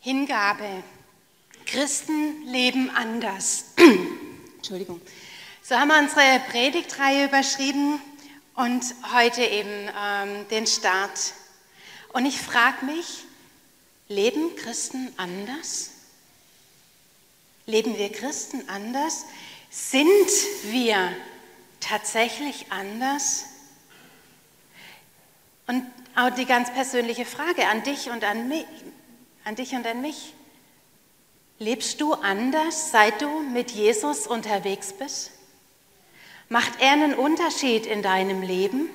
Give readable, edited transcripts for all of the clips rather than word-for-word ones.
Hingabe. Christen leben anders. Entschuldigung. So haben wir unsere Predigtreihe überschrieben und heute eben den Start. Und ich frage mich, leben Christen anders? Leben wir Christen anders? Sind wir tatsächlich anders? Und auch die ganz persönliche Frage an dich und an mich. Lebst du anders, seit du mit Jesus unterwegs bist? Macht er einen Unterschied in deinem Leben?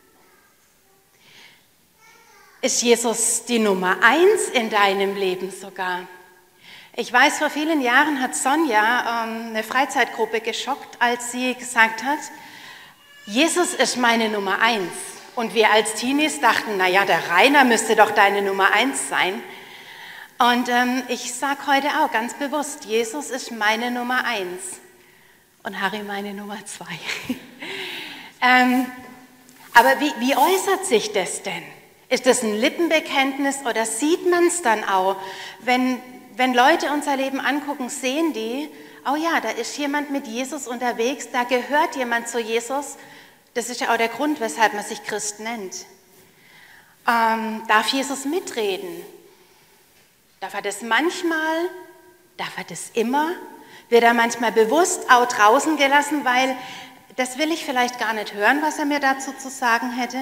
Ist Jesus die Nummer 1 in deinem Leben sogar? Ich weiß, vor vielen Jahren hat Sonja eine Freizeitgruppe geschockt, als sie gesagt hat, Jesus ist meine Nummer 1. Und wir als Teenies dachten, naja, der Rainer müsste doch deine Nummer 1 sein. Und ich sage heute auch ganz bewusst, Jesus ist meine Nummer 1 und Harry meine Nummer 2. Aber wie äußert sich das denn? Ist das ein Lippenbekenntnis oder sieht man es dann auch? Wenn Leute unser Leben angucken, sehen die, oh ja, da ist jemand mit Jesus unterwegs, da gehört jemand zu Jesus. Das ist ja auch der Grund, weshalb man sich Christ nennt. Darf Jesus mitreden? Darf er das manchmal? Darf er das immer? Wird er manchmal bewusst auch draußen gelassen, weil das will ich vielleicht gar nicht hören, was er mir dazu zu sagen hätte?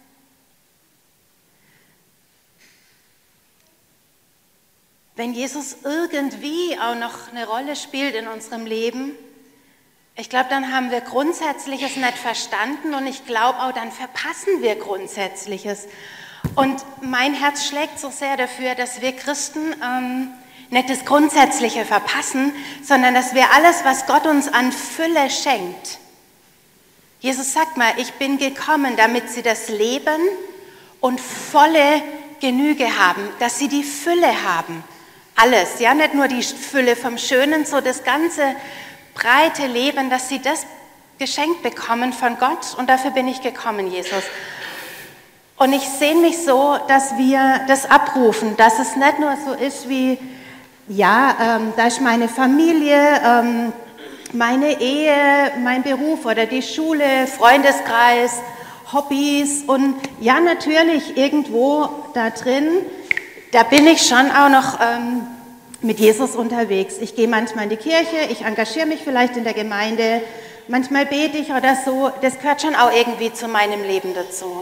Wenn Jesus irgendwie auch noch eine Rolle spielt in unserem Leben, ich glaube, dann haben wir Grundsätzliches nicht verstanden und ich glaube auch, dann verpassen wir Grundsätzliches. Und mein Herz schlägt so sehr dafür, dass wir Christen nicht das Grundsätzliche verpassen, sondern dass wir alles, was Gott uns an Fülle schenkt. Jesus sagt mal, ich bin gekommen, damit sie das Leben und volle Genüge haben, dass sie die Fülle haben. Alles, ja, nicht nur die Fülle vom Schönen, so das ganze breite Leben, dass sie das geschenkt bekommen von Gott und dafür bin ich gekommen, Jesus. Und ich sehne mich so, dass wir das abrufen, dass es nicht nur so ist wie, ja, da ist meine Familie, meine Ehe, mein Beruf oder die Schule, Freundeskreis, Hobbys und ja, natürlich irgendwo da drin, da bin ich schon auch noch mit Jesus unterwegs. Ich gehe manchmal in die Kirche, ich engagiere mich vielleicht in der Gemeinde, manchmal bete ich oder so, das gehört schon auch irgendwie zu meinem Leben dazu.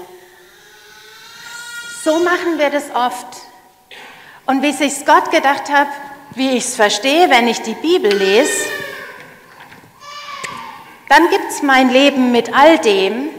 So machen wir das oft. Und wie sich Gott gedacht hat, wie ich es verstehe, wenn ich die Bibel lese, dann gibt es mein Leben mit all dem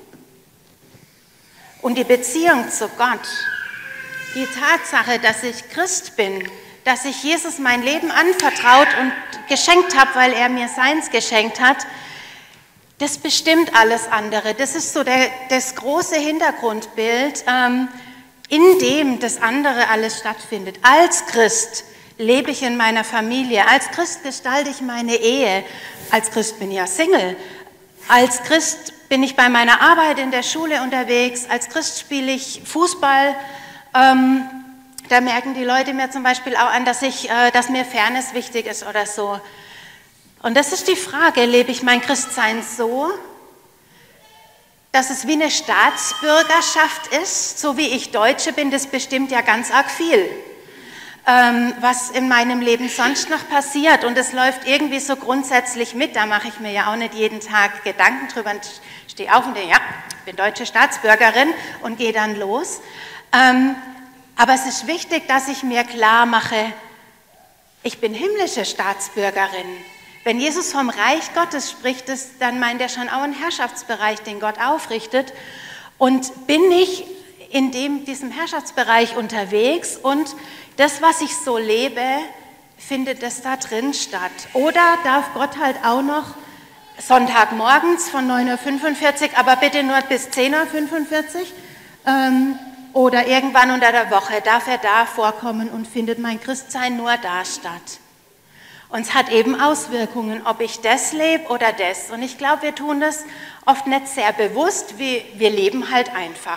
und die Beziehung zu Gott, die Tatsache, dass ich Christ bin, dass ich Jesus mein Leben anvertraut und geschenkt habe, weil er mir seins geschenkt hat, das bestimmt alles andere. Das ist so das große Hintergrundbild, in dem das andere alles stattfindet. Als Christ lebe ich in meiner Familie, als Christ gestalte ich meine Ehe, als Christ bin ich ja Single, als Christ bin ich bei meiner Arbeit in der Schule unterwegs, als Christ spiele ich Fußball, da merken die Leute mir zum Beispiel auch an, dass mir Fairness wichtig ist oder so. Und das ist die Frage, lebe ich mein Christsein so, dass es wie eine Staatsbürgerschaft ist, so wie ich Deutsche bin, das bestimmt ja ganz arg viel, was in meinem Leben sonst noch passiert. Und es läuft irgendwie so grundsätzlich mit, da mache ich mir ja auch nicht jeden Tag Gedanken drüber und stehe auf und denke, ja, ich bin deutsche Staatsbürgerin und gehe dann los. Aber es ist wichtig, dass ich mir klar mache, ich bin himmlische Staatsbürgerin. Wenn Jesus vom Reich Gottes spricht, dann meint er schon auch einen Herrschaftsbereich, den Gott aufrichtet. Und bin ich in diesem Herrschaftsbereich unterwegs und das, was ich so lebe, findet das da drin statt? Oder darf Gott halt auch noch Sonntagmorgens von 9:45 Uhr, aber bitte nur bis 10:45 Uhr oder irgendwann unter der Woche, darf er da vorkommen und findet mein Christsein nur da statt? Und es hat eben Auswirkungen, ob ich das lebe oder das. Und ich glaube, wir tun das oft nicht sehr bewusst, wir leben halt einfach.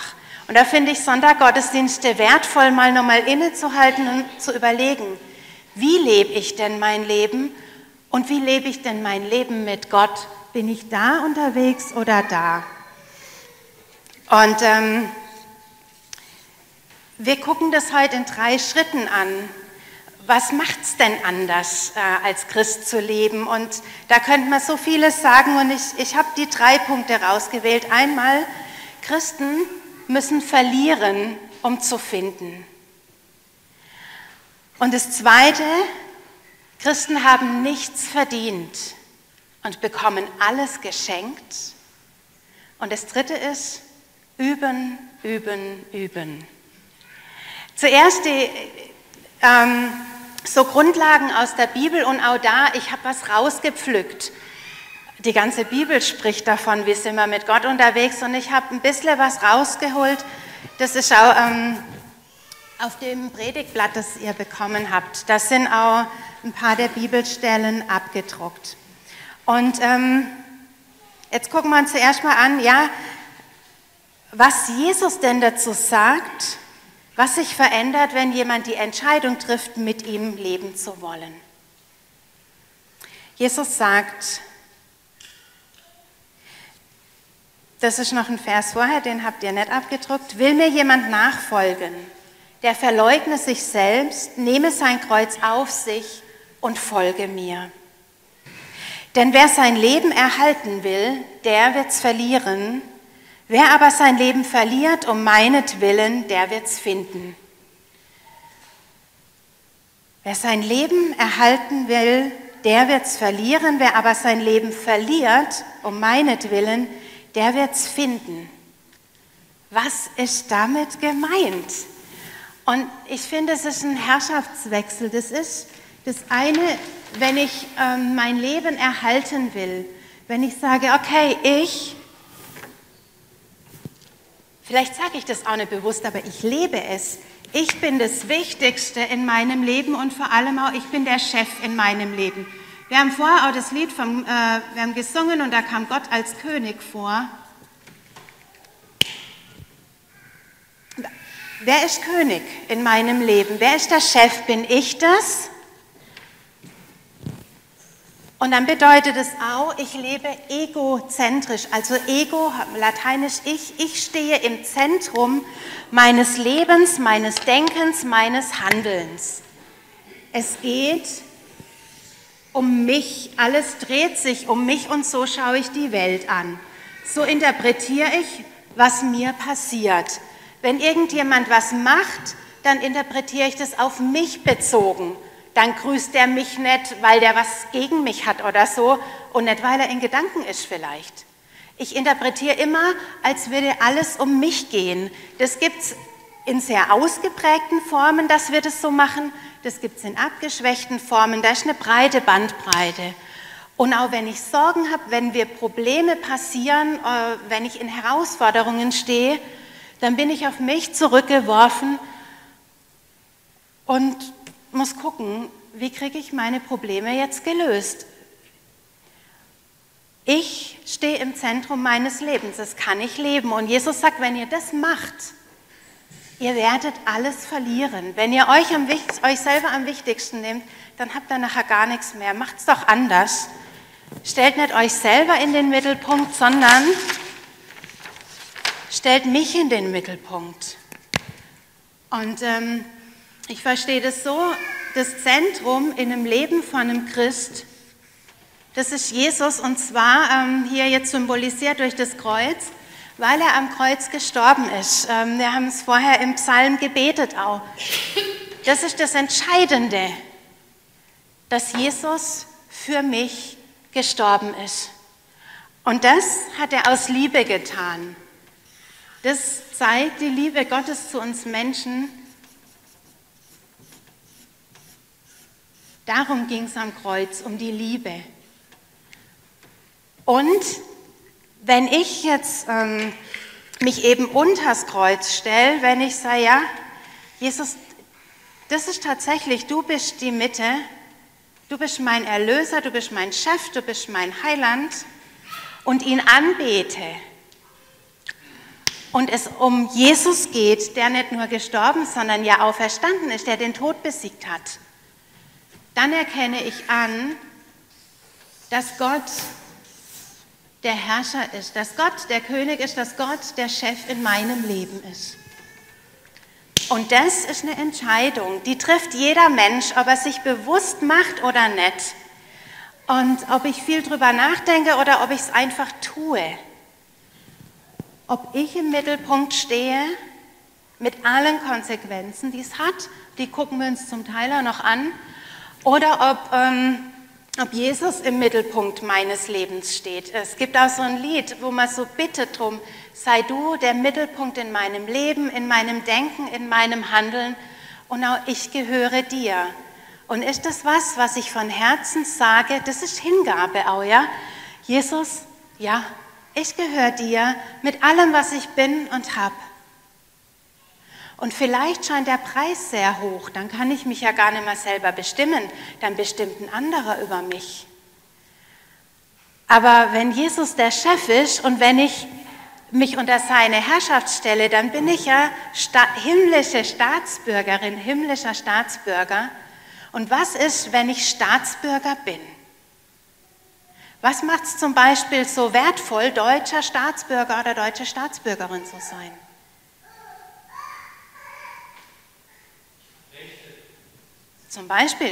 Und da finde ich Sonntaggottesdienste wertvoll, mal nochmal innezuhalten und zu überlegen, wie lebe ich denn mein Leben und wie lebe ich denn mein Leben mit Gott? Bin ich da unterwegs oder da? Und wir gucken das heute in 3 Schritten an. Was macht es denn anders, als Christ zu leben? Und da könnte man so vieles sagen und ich habe die 3 Punkte rausgewählt. Einmal, Christen müssen verlieren, um zu finden. Und das Zweite, Christen haben nichts verdient und bekommen alles geschenkt. Und das Dritte ist, üben, üben, üben. Zuerst die so Grundlagen aus der Bibel und auch da, ich habe was rausgepflückt. Die ganze Bibel spricht davon, wie sind wir mit Gott unterwegs und ich habe ein bisschen was rausgeholt. Das ist auch auf dem Predigtblatt, das ihr bekommen habt. Da sind auch ein paar der Bibelstellen abgedruckt. Und jetzt gucken wir uns zuerst mal an, ja, was Jesus denn dazu sagt, was sich verändert, wenn jemand die Entscheidung trifft, mit ihm leben zu wollen. Jesus sagt, das ist noch ein Vers vorher, den habt ihr nicht abgedruckt, will mir jemand nachfolgen, der verleugne sich selbst, nehme sein Kreuz auf sich und folge mir. Denn wer sein Leben erhalten will, der wird's verlieren. Wer aber sein Leben verliert um meinetwillen, der wird's finden. Wer sein Leben erhalten will, der wird's verlieren. Wer aber sein Leben verliert um meinetwillen, der wird's finden. Was ist damit gemeint? Und ich finde, es ist ein Herrschaftswechsel. Das ist das eine, wenn ich mein Leben erhalten will. Wenn ich sage, okay, vielleicht sage ich das auch nicht bewusst, aber ich lebe es. Ich bin das Wichtigste in meinem Leben und vor allem auch, ich bin der Chef in meinem Leben. Wir haben vorher auch das Lied wir haben gesungen und da kam Gott als König vor. Wer ist König in meinem Leben? Wer ist der Chef? Bin ich das? Und dann bedeutet es auch, ich lebe egozentrisch, also Ego, lateinisch ich stehe im Zentrum meines Lebens, meines Denkens, meines Handelns. Es geht um mich, alles dreht sich um mich und so schaue ich die Welt an. So interpretiere ich, was mir passiert. Wenn irgendjemand was macht, dann interpretiere ich das auf mich bezogen. Dann grüßt er mich nicht, weil der was gegen mich hat oder so und nicht, weil er in Gedanken ist vielleicht. Ich interpretiere immer, als würde alles um mich gehen. Das gibt es in sehr ausgeprägten Formen, dass wir das so machen. Das gibt es in abgeschwächten Formen. Da ist eine breite Bandbreite. Und auch wenn ich Sorgen habe, wenn mir Probleme passieren, wenn ich in Herausforderungen stehe, dann bin ich auf mich zurückgeworfen und muss gucken, wie kriege ich meine Probleme jetzt gelöst. Ich stehe im Zentrum meines Lebens, das kann ich leben. Und Jesus sagt, wenn ihr das macht, ihr werdet alles verlieren. Wenn ihr euch selber am wichtigsten nehmt, dann habt ihr nachher gar nichts mehr. Macht's doch anders. Stellt nicht euch selber in den Mittelpunkt, sondern stellt mich in den Mittelpunkt. Und ich verstehe das so, das Zentrum in einem Leben von einem Christ, das ist Jesus und zwar hier jetzt symbolisiert durch das Kreuz, weil er am Kreuz gestorben ist. Wir haben es vorher im Psalm gebetet auch. Das ist das Entscheidende, dass Jesus für mich gestorben ist. Und das hat er aus Liebe getan. Das zeigt die Liebe Gottes zu uns Menschen. Darum ging es am Kreuz, um die Liebe. Und wenn ich jetzt mich eben unters Kreuz stelle, wenn ich sage, ja, Jesus, das ist tatsächlich, du bist die Mitte, du bist mein Erlöser, du bist mein Chef, du bist mein Heiland und ihn anbete. und es um Jesus geht, der nicht nur gestorben, sondern ja auferstanden ist, der den Tod besiegt hat, dann erkenne ich an, dass Gott der Herrscher ist, dass Gott der König ist, dass Gott der Chef in meinem Leben ist. Und das ist eine Entscheidung, die trifft jeder Mensch, ob er sich bewusst macht oder nicht. Und ob ich viel drüber nachdenke oder ob ich es einfach tue. Ob ich im Mittelpunkt stehe, mit allen Konsequenzen, die es hat, die gucken wir uns zum Teil auch noch an, oder ob Jesus im Mittelpunkt meines Lebens steht. Es gibt auch so ein Lied, wo man so bittet drum, sei du der Mittelpunkt in meinem Leben, in meinem Denken, in meinem Handeln und auch ich gehöre dir. Und ist das was ich von Herzen sage, das ist Hingabe auch, ja? Jesus, ja, ich gehöre dir mit allem, was ich bin und habe. Und vielleicht scheint der Preis sehr hoch, dann kann ich mich ja gar nicht mehr selber bestimmen, dann bestimmt ein anderer über mich. Aber wenn Jesus der Chef ist und wenn ich mich unter seine Herrschaft stelle, dann bin ich ja himmlische Staatsbürgerin, himmlischer Staatsbürger. Und was ist, wenn ich Staatsbürger bin? Was macht es zum Beispiel so wertvoll, deutscher Staatsbürger oder deutsche Staatsbürgerin zu sein? Zum Beispiel,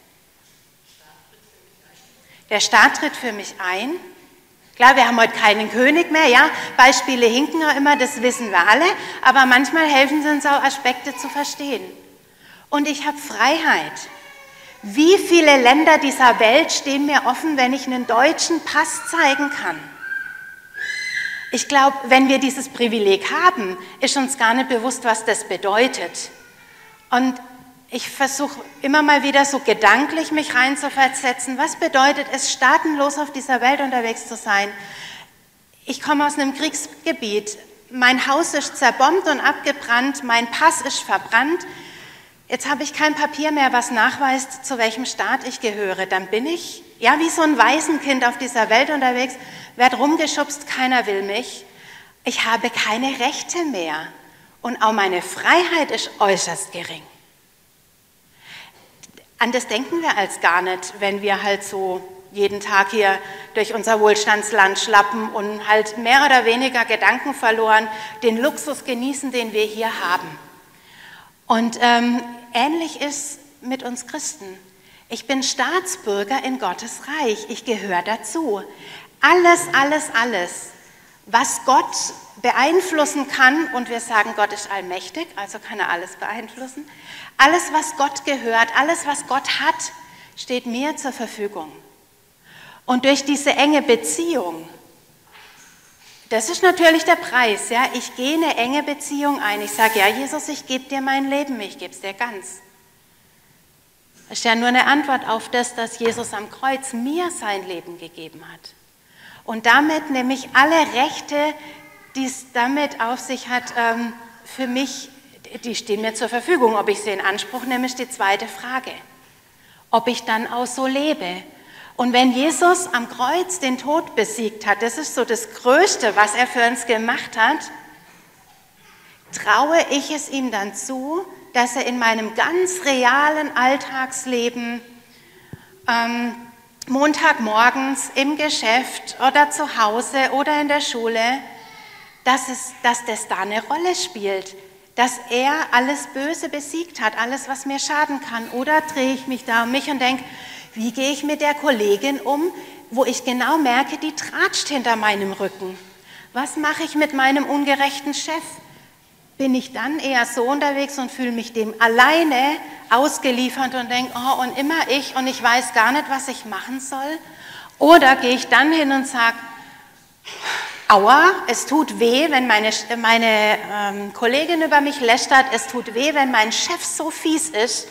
der Staat tritt für mich ein. Klar, wir haben heute keinen König mehr, ja, Beispiele hinken ja immer, das wissen wir alle, aber manchmal helfen sie uns auch, Aspekte zu verstehen. Und ich habe Freiheit. Wie viele Länder dieser Welt stehen mir offen, wenn ich einen deutschen Pass zeigen kann? Ich glaube, wenn wir dieses Privileg haben, ist uns gar nicht bewusst, was das bedeutet. Und ich versuche immer mal wieder so gedanklich mich reinzuversetzen, was bedeutet es, staatenlos auf dieser Welt unterwegs zu sein. Ich komme aus einem Kriegsgebiet, mein Haus ist zerbombt und abgebrannt, mein Pass ist verbrannt. Jetzt habe ich kein Papier mehr, was nachweist, zu welchem Staat ich gehöre. Dann bin ich, ja, wie so ein Waisenkind auf dieser Welt unterwegs, werde rumgeschubst, keiner will mich. Ich habe keine Rechte mehr und auch meine Freiheit ist äußerst gering. An das denken wir als gar nicht, wenn wir halt so jeden Tag hier durch unser Wohlstandsland schlappen und halt mehr oder weniger Gedanken verloren, den Luxus genießen, den wir hier haben. Und ähnlich ist mit uns Christen. Ich bin Staatsbürger in Gottes Reich. Ich gehöre dazu. Alles, was Gott beeinflussen kann, und wir sagen, Gott ist allmächtig, also kann er alles beeinflussen. Alles, was Gott gehört, alles, was Gott hat, steht mir zur Verfügung. Und durch diese enge Beziehung, das ist natürlich der Preis, ja, ich gehe eine enge Beziehung ein. Ich sage, ja, Jesus, ich gebe dir mein Leben, ich gebe es dir ganz. Das ist ja nur eine Antwort auf das, dass Jesus am Kreuz mir sein Leben gegeben hat. Und damit nehme ich alle Rechte, die es damit auf sich hat, für mich, die stehen mir zur Verfügung. Ob ich sie in Anspruch nehme, ist die zweite Frage. Ob ich dann auch so lebe. Und wenn Jesus am Kreuz den Tod besiegt hat, das ist so das Größte, was er für uns gemacht hat, traue ich es ihm dann zu, dass er in meinem ganz realen Alltagsleben Montagmorgens im Geschäft oder zu Hause oder in der Schule, dass das da eine Rolle spielt, dass er alles Böse besiegt hat, alles, was mir schaden kann. Oder drehe ich mich da um mich und denke, wie gehe ich mit der Kollegin um, wo ich genau merke, die tratscht hinter meinem Rücken. Was mache ich mit meinem ungerechten Chef? Bin ich dann eher so unterwegs und fühle mich dem alleine ausgeliefert und denke, oh, und immer ich und ich weiß gar nicht, was ich machen soll? Oder gehe ich dann hin und sage, aua, es tut weh, wenn meine Kollegin über mich lästert, es tut weh, wenn mein Chef so fies ist,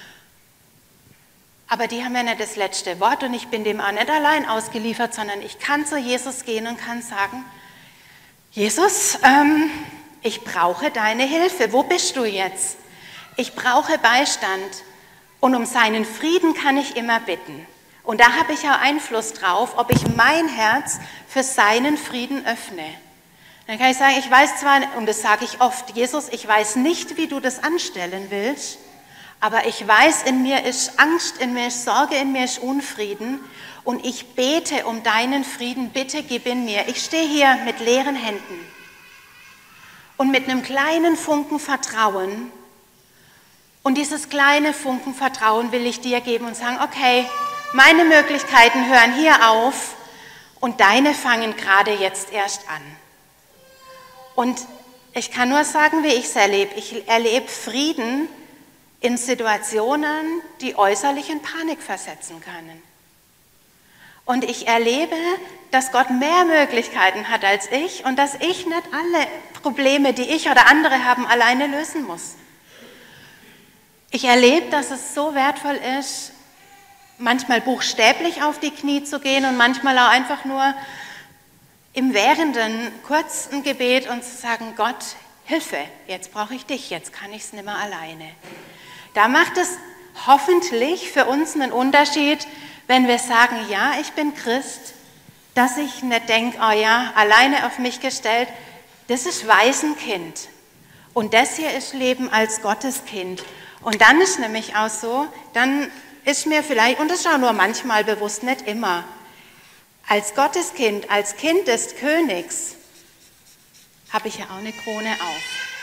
aber die haben ja nicht das letzte Wort und ich bin dem auch nicht allein ausgeliefert, sondern ich kann zu Jesus gehen und kann sagen, Jesus, ich brauche deine Hilfe. Wo bist du jetzt? Ich brauche Beistand und um seinen Frieden kann ich immer bitten. Und da habe ich auch Einfluss drauf, ob ich mein Herz für seinen Frieden öffne. Dann kann ich sagen, ich weiß zwar, und das sage ich oft, Jesus, ich weiß nicht, wie du das anstellen willst, aber ich weiß, in mir ist Angst, in mir ist Sorge, in mir ist Unfrieden und ich bete um deinen Frieden, bitte gib in mir. Ich stehe hier mit leeren Händen und mit einem kleinen Funken Vertrauen und dieses kleine Funken Vertrauen will ich dir geben und sagen, okay, meine Möglichkeiten hören hier auf und deine fangen gerade jetzt erst an. Und ich kann nur sagen, wie ich es erlebe. Ich erlebe Frieden in Situationen, die äußerlich in Panik versetzen können. Und ich erlebe, dass Gott mehr Möglichkeiten hat als ich und dass ich nicht alle Probleme, die ich oder andere haben, alleine lösen muss. Ich erlebe, dass es so wertvoll ist, manchmal buchstäblich auf die Knie zu gehen und manchmal auch einfach nur im Währenden kurz ein Gebet und zu sagen, Gott, Hilfe, jetzt brauche ich dich, jetzt kann ich es nicht mehr alleine. Da macht es hoffentlich für uns einen Unterschied, wenn wir sagen, ja, ich bin Christ, dass ich nicht denke, oh ja, alleine auf mich gestellt, das ist Waisenkind und das hier ist Leben als Gotteskind. Und dann ist nämlich auch so, dann ist mir vielleicht, und das ist auch nur manchmal bewusst, nicht immer, als Gotteskind, als Kind des Königs, habe ich ja auch eine Krone auf.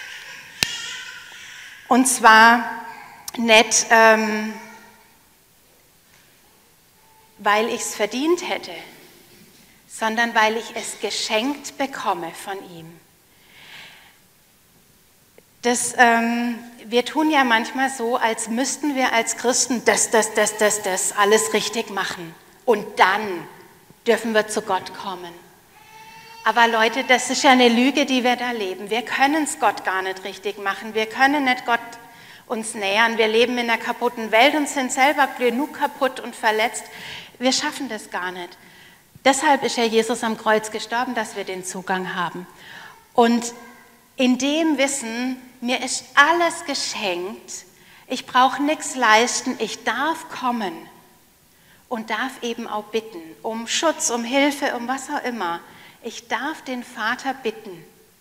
Und zwar nicht, weil ich es verdient hätte, sondern weil ich es geschenkt bekomme von ihm. Wir tun ja manchmal so, als müssten wir als Christen das alles richtig machen und dann dürfen wir zu Gott kommen. Aber Leute, das ist ja eine Lüge, die wir da leben. Wir können es Gott gar nicht richtig machen. Wir können nicht Gott uns nähern. Wir leben in einer kaputten Welt und sind selber genug kaputt und verletzt. Wir schaffen das gar nicht. Deshalb ist ja Jesus am Kreuz gestorben, dass wir den Zugang haben. Und in dem Wissen, mir ist alles geschenkt, ich brauche nichts leisten, ich darf kommen und darf eben auch bitten, um Schutz, um Hilfe, um was auch immer. Ich darf den Vater bitten.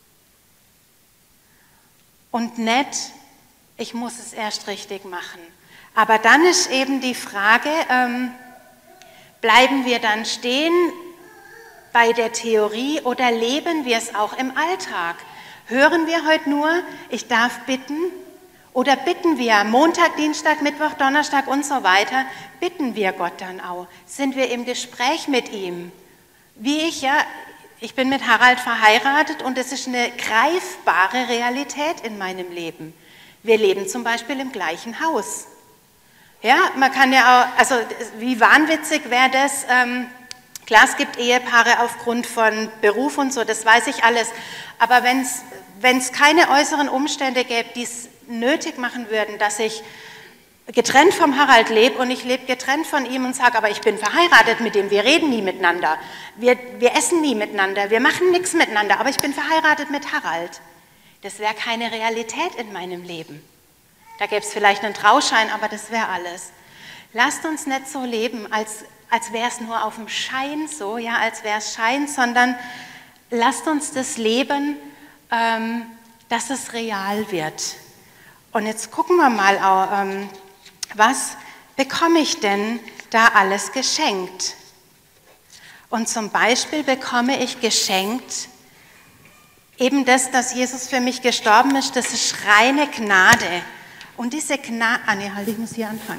Und nicht, ich muss es erst richtig machen. Aber dann ist eben die Frage, bleiben wir dann stehen bei der Theorie oder leben wir es auch im Alltag? Hören wir heute nur, ich darf bitten? Oder bitten wir Montag, Dienstag, Mittwoch, Donnerstag und so weiter? Bitten wir Gott dann auch? Sind wir im Gespräch mit ihm? Wie ich bin mit Harald verheiratet und es ist eine greifbare Realität in meinem Leben. Wir leben zum Beispiel im gleichen Haus. Ja, man kann ja auch, also wie wahnwitzig wäre das, klar, es gibt Ehepaare aufgrund von Beruf und so, das weiß ich alles, aber wenn es keine äußeren Umstände gäbe, die es nötig machen würden, dass ich getrennt vom Harald lebe und ich lebe getrennt von ihm und sage, aber ich bin verheiratet mit ihm, wir reden nie miteinander, wir essen nie miteinander, wir machen nichts miteinander, aber ich bin verheiratet mit Harald. Das wäre keine Realität in meinem Leben. Da gäbe es vielleicht einen Trauschein, aber das wäre alles. Lasst uns nicht so leben, als wäre es nur auf dem Schein so, ja, als wäre es Schein, sondern lasst uns das leben, dass es real wird. Und jetzt gucken wir mal, was bekomme ich denn da alles geschenkt? Und zum Beispiel bekomme ich geschenkt eben das, dass Jesus für mich gestorben ist, das ist reine Gnade. Und diese Gnade, ich muss hier anfangen.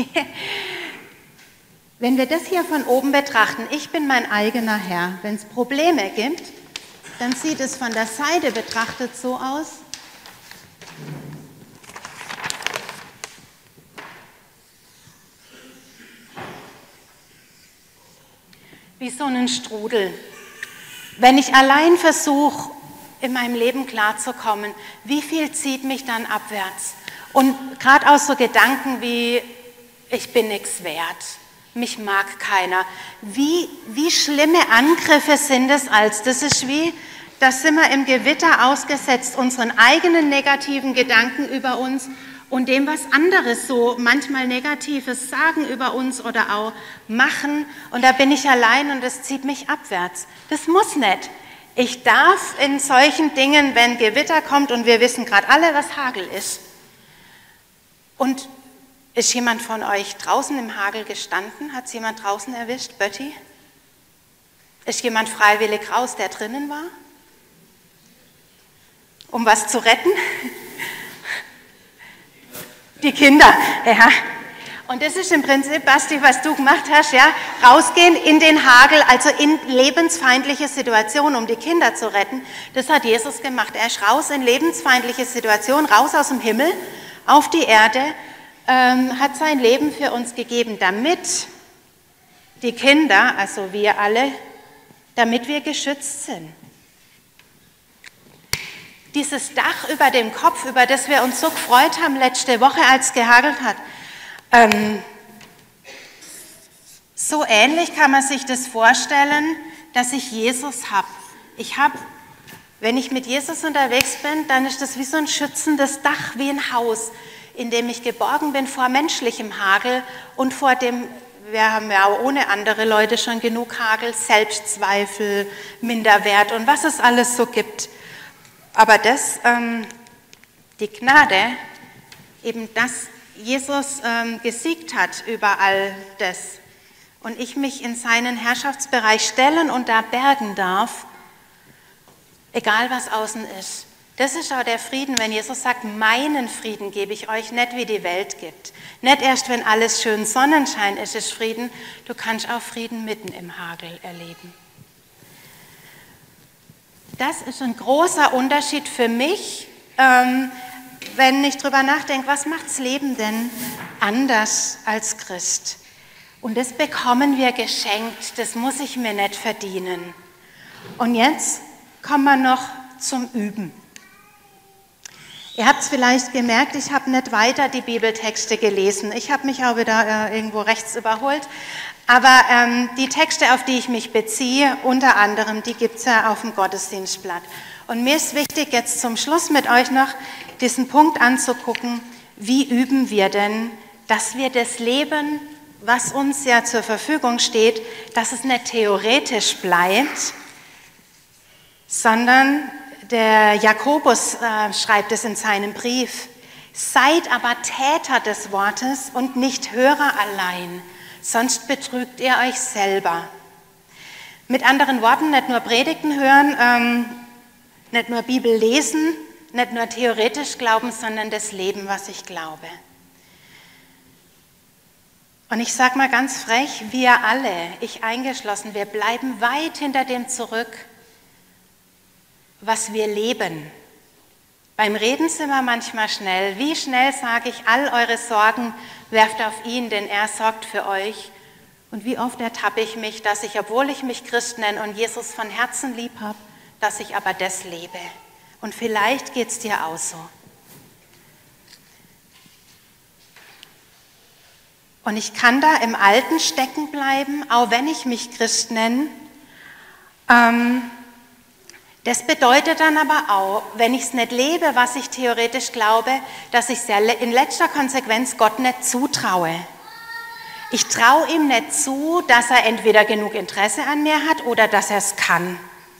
Wenn wir das hier von oben betrachten, ich bin mein eigener Herr. Wenn es Probleme gibt, dann sieht es von der Seite betrachtet so aus. Wie so einen Strudel. Wenn ich allein versuche, in meinem Leben klarzukommen, wie viel zieht mich dann abwärts? Und gerade auch so Gedanken wie, ich bin nichts wert, mich mag keiner. Wie schlimme Angriffe sind es als? Das ist wie, da sind wir im Gewitter ausgesetzt, unseren eigenen negativen Gedanken über uns und dem, was andere so manchmal Negatives sagen über uns oder auch machen. Und da bin ich allein und das zieht mich abwärts. Das muss nicht. Ich darf in solchen Dingen, wenn Gewitter kommt und wir wissen gerade alle, was Hagel ist. Und ist jemand von euch draußen im Hagel gestanden? Hat es jemand draußen erwischt? Bötti? Ist jemand freiwillig raus, der drinnen war? Um was zu retten? Die Kinder, ja. Und das ist im Prinzip, Basti, was du gemacht hast, ja, rausgehen in den Hagel, also in lebensfeindliche Situationen, um die Kinder zu retten. Das hat Jesus gemacht. Er ist raus in lebensfeindliche Situationen, raus aus dem Himmel auf die Erde, hat sein Leben für uns gegeben, damit die Kinder, also wir alle, damit wir geschützt sind. Dieses Dach über dem Kopf, über das wir uns so gefreut haben letzte Woche, als es gehagelt hat, so ähnlich kann man sich das vorstellen, dass ich Jesus habe. Wenn ich mit Jesus unterwegs bin, dann ist das wie so ein schützendes Dach, wie ein Haus, in dem ich geborgen bin vor menschlichem Hagel und vor dem, wir haben ja auch ohne andere Leute schon genug Hagel, Selbstzweifel, Minderwert und was es alles so gibt. Aber das, die Gnade, eben dass Jesus gesiegt hat über all das und ich mich in seinen Herrschaftsbereich stellen und da bergen darf, egal was außen ist. Das ist auch der Frieden, wenn Jesus sagt, meinen Frieden gebe ich euch, nicht wie die Welt gibt. Nicht erst, wenn alles schön Sonnenschein ist, ist Frieden. Du kannst auch Frieden mitten im Hagel erleben. Das ist ein großer Unterschied für mich, wenn ich drüber nachdenke, was macht das Leben denn anders als Christ? Und das bekommen wir geschenkt, das muss ich mir nicht verdienen. Und jetzt kommen wir noch zum Üben. Ihr habt es vielleicht gemerkt, ich habe nicht weiter die Bibeltexte gelesen. Ich habe mich auch wieder irgendwo rechts überholt. Aber die Texte, auf die ich mich beziehe, unter anderem, die gibt es ja auf dem Gottesdienstblatt. Und mir ist wichtig, jetzt zum Schluss mit euch noch diesen Punkt anzugucken, wie üben wir denn, dass wir das Leben, was uns ja zur Verfügung steht, dass es nicht theoretisch bleibt, sondern der Jakobus schreibt es in seinem Brief, seid aber Täter des Wortes und nicht Hörer allein, sonst betrügt ihr euch selber. Mit anderen Worten, nicht nur Predigten hören, nicht nur Bibel lesen, nicht nur theoretisch glauben, sondern das Leben, was ich glaube. Und ich sage mal ganz frech, wir alle, ich eingeschlossen, wir bleiben weit hinter dem zurück, was wir leben. Beim Reden sind wir manchmal schnell. Wie schnell sage ich, all eure Sorgen werft auf ihn, denn er sorgt für euch. Und wie oft ertappe ich mich, dass ich, obwohl ich mich Christ nenne und Jesus von Herzen lieb habe, dass ich aber das lebe. Und vielleicht geht es dir auch so. Und ich kann da im Alten stecken bleiben, auch wenn ich mich Christ nenne. Das bedeutet dann aber auch, wenn ich es nicht lebe, was ich theoretisch glaube, dass ich es ja in letzter Konsequenz Gott nicht zutraue. Ich traue ihm nicht zu, dass er entweder genug Interesse an mir hat oder dass er es kann.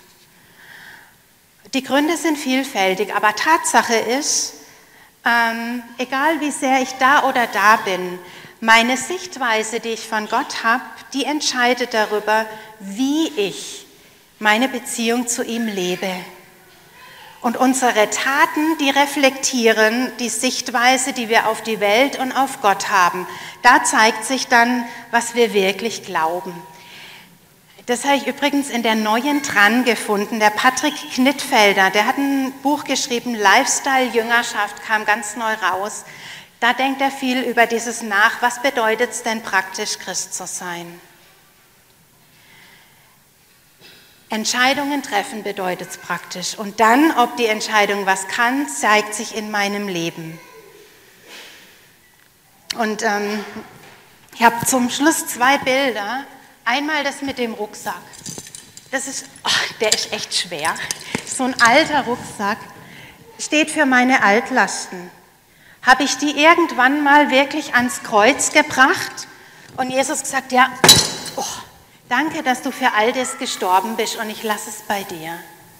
Die Gründe sind vielfältig, aber Tatsache ist, egal wie sehr ich da oder da bin, meine Sichtweise, die ich von Gott habe, die entscheidet darüber, wie ich meine Beziehung zu ihm lebe. Und unsere Taten, die reflektieren die Sichtweise, die wir auf die Welt und auf Gott haben. Da zeigt sich dann, was wir wirklich glauben. Das habe ich übrigens in der Neuen Tran gefunden. Der Patrick Knittfelder, der hat ein Buch geschrieben, Lifestyle Jüngerschaft, kam ganz neu raus. Da denkt er viel über dieses nach, was bedeutet es denn praktisch, Christ zu sein? Entscheidungen treffen bedeutet es praktisch. Und dann, ob die Entscheidung was kann, zeigt sich in meinem Leben. Und ich habe zum Schluss 2 Bilder. Einmal das mit dem Rucksack. Der ist echt schwer. So ein alter Rucksack steht für meine Altlasten. Habe ich die irgendwann mal wirklich ans Kreuz gebracht und Jesus gesagt, ja, danke, dass du für all das gestorben bist und ich lasse es bei dir.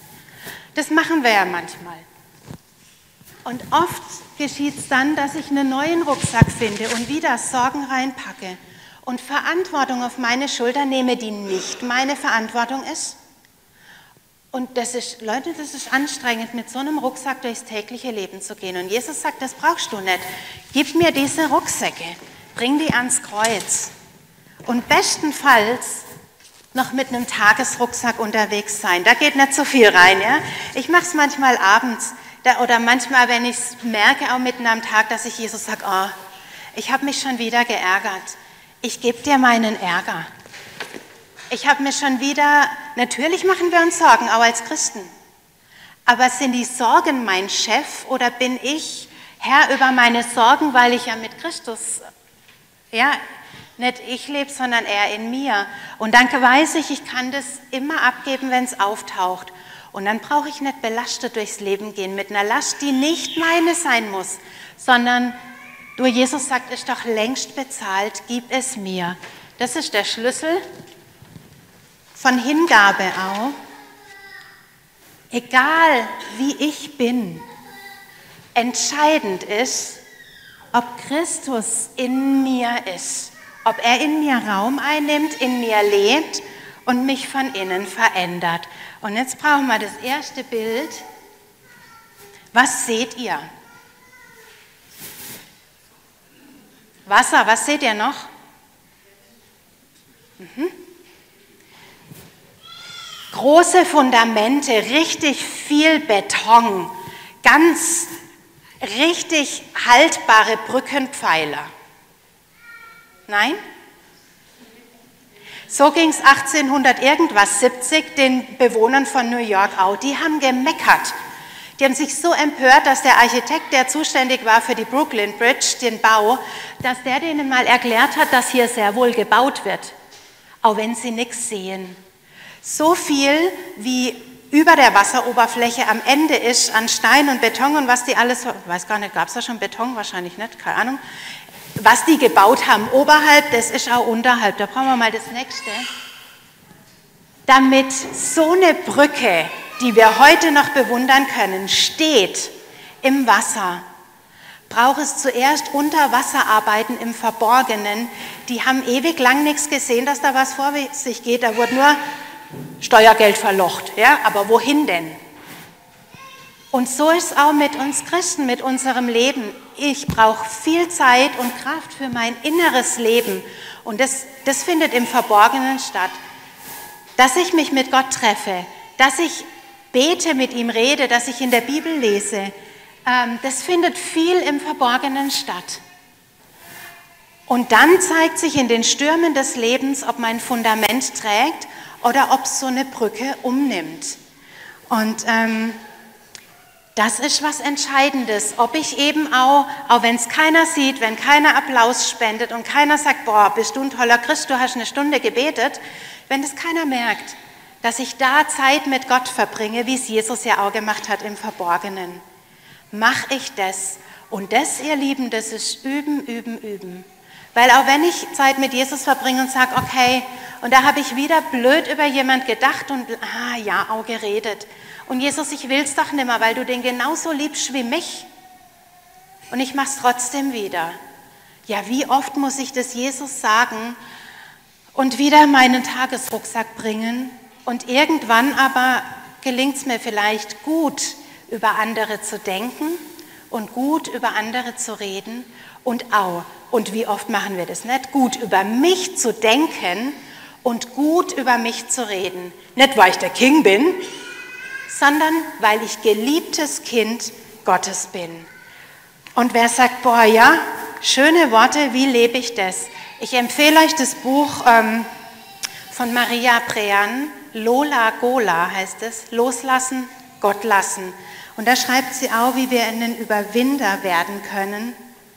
Das machen wir ja manchmal. Und oft geschieht es dann, dass ich einen neuen Rucksack finde und wieder Sorgen reinpacke und Verantwortung auf meine Schulter nehme, die nicht meine Verantwortung ist. Und das ist, Leute, das ist anstrengend, mit so einem Rucksack durchs tägliche Leben zu gehen. Und Jesus sagt, das brauchst du nicht. Gib mir diese Rucksäcke, bring die ans Kreuz. Und bestenfalls noch mit einem Tagesrucksack unterwegs sein. Da geht nicht so viel rein. Ja? Ich mache es manchmal abends oder manchmal, wenn ich es merke, auch mitten am Tag, dass ich Jesus sage, oh, ich habe mich schon wieder geärgert. Ich gebe dir meinen Ärger. Ich habe mir schon wieder, natürlich machen wir uns Sorgen, auch als Christen. Aber sind die Sorgen mein Chef oder bin ich Herr über meine Sorgen, weil ich ja mit Christus, ja, nicht ich lebe, sondern er in mir. Und dann weiß ich, ich kann das immer abgeben, wenn es auftaucht. Und dann brauche ich nicht belastet durchs Leben gehen mit einer Last, die nicht meine sein muss, sondern du, Jesus sagt, ist doch längst bezahlt, gib es mir. Das ist der Schlüssel von Hingabe auch. Egal wie ich bin, entscheidend ist, ob Christus in mir ist, ob er in mir Raum einnimmt, in mir lebt und mich von innen verändert. Und jetzt brauchen wir das erste Bild. Was seht ihr? Wasser, was seht ihr noch? Große Fundamente, richtig viel Beton, ganz richtig haltbare Brückenpfeiler. Nein? So ging es 1870 den Bewohnern von New York auch. Die haben gemeckert. Die haben sich so empört, dass der Architekt, der zuständig war für die Brooklyn Bridge, den Bau, dass der denen mal erklärt hat, dass hier sehr wohl gebaut wird, auch wenn sie nichts sehen. So viel, wie über der Wasseroberfläche am Ende ist an Stein und Beton und was die alles, ich weiß gar nicht, gab es da schon Beton? Wahrscheinlich nicht, keine Ahnung. Was die gebaut haben oberhalb, das ist auch unterhalb. Da brauchen wir mal das nächste. Damit so eine Brücke, die wir heute noch bewundern können, steht im Wasser, braucht es zuerst Unterwasserarbeiten im Verborgenen. Die haben ewig lang nichts gesehen, dass da was vor sich geht. Da wurde nur Steuergeld verlocht. Ja? Aber wohin denn? Und so ist es auch mit uns Christen, mit unserem Leben. Ich brauche viel Zeit und Kraft für mein inneres Leben. Und das findet im Verborgenen statt. Dass ich mich mit Gott treffe, dass ich bete, mit ihm rede, dass ich in der Bibel lese, das findet viel im Verborgenen statt. Und dann zeigt sich in den Stürmen des Lebens, ob mein Fundament trägt oder ob es so eine Brücke umnimmt. Und das ist was Entscheidendes, ob ich eben auch wenn es keiner sieht, wenn keiner Applaus spendet und keiner sagt, boah, bist du ein toller Christ, du hast eine Stunde gebetet, wenn das keiner merkt, dass ich da Zeit mit Gott verbringe, wie es Jesus ja auch gemacht hat im Verborgenen, mache ich das. Und das, ihr Lieben, das ist üben, üben, üben. Weil auch wenn ich Zeit mit Jesus verbringe und sage, okay, und da habe ich wieder blöd über jemand gedacht und ja, auch geredet. Und Jesus, ich will es doch nicht mehr, weil du den genauso liebst wie mich. Und ich mache es trotzdem wieder. Ja, wie oft muss ich das Jesus sagen und wieder meinen Tagesrucksack bringen? Und irgendwann aber gelingt es mir vielleicht gut, über andere zu denken und gut über andere zu reden und auch, und wie oft machen wir das nicht, gut über mich zu denken und gut über mich zu reden. Nicht, weil ich der King bin, sondern weil ich geliebtes Kind Gottes bin. Und wer sagt, boah, ja, schöne Worte, wie lebe ich das? Ich empfehle euch das Buch von Maria Brean, Lola Gola heißt es, Loslassen, Gott lassen. Und da schreibt sie auch, wie wir einen Überwinder werden können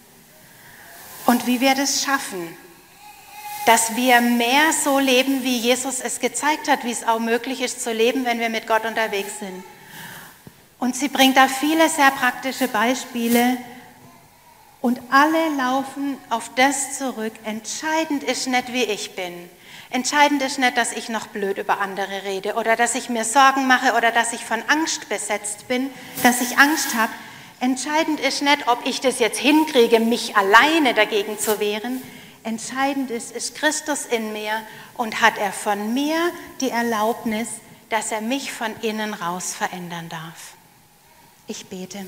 und wie wir das schaffen. Dass wir mehr so leben, wie Jesus es gezeigt hat, wie es auch möglich ist zu leben, wenn wir mit Gott unterwegs sind. Und sie bringt da viele sehr praktische Beispiele, Und alle laufen auf das zurück. Entscheidend ist nicht, wie ich bin. Entscheidend ist nicht, dass ich noch blöd über andere rede oder dass ich mir Sorgen mache oder dass ich von Angst besetzt bin, dass ich Angst habe. Entscheidend ist nicht, ob ich das jetzt hinkriege, mich alleine dagegen zu wehren. Entscheidend ist Christus in mir und hat er von mir die Erlaubnis, dass er mich von innen raus verändern darf. Ich bete.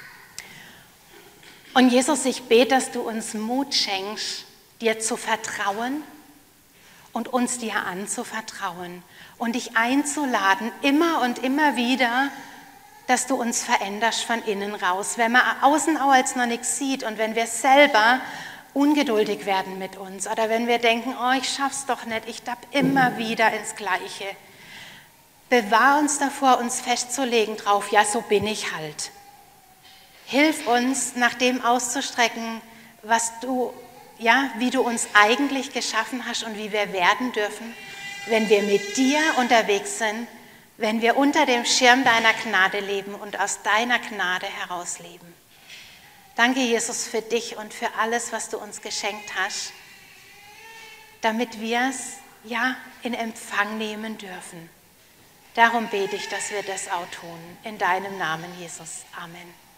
Und Jesus, ich bete, dass du uns Mut schenkst, dir zu vertrauen und uns dir anzuvertrauen und dich einzuladen, immer und immer wieder, dass du uns veränderst von innen raus. Wenn man außen auch als noch nichts sieht und wenn wir selber ungeduldig werden mit uns oder wenn wir denken, oh, ich schaff's doch nicht, ich tapp immer wieder ins Gleiche. Bewahr uns davor, uns festzulegen drauf, ja, so bin ich halt. Hilf uns, nach dem auszustrecken, wie du uns eigentlich geschaffen hast und wie wir werden dürfen, wenn wir mit dir unterwegs sind, wenn wir unter dem Schirm deiner Gnade leben und aus deiner Gnade heraus leben. Danke, Jesus, für dich und für alles, was du uns geschenkt hast, damit wir es in Empfang nehmen dürfen. Darum bete ich, dass wir das auch tun. In deinem Namen, Jesus. Amen.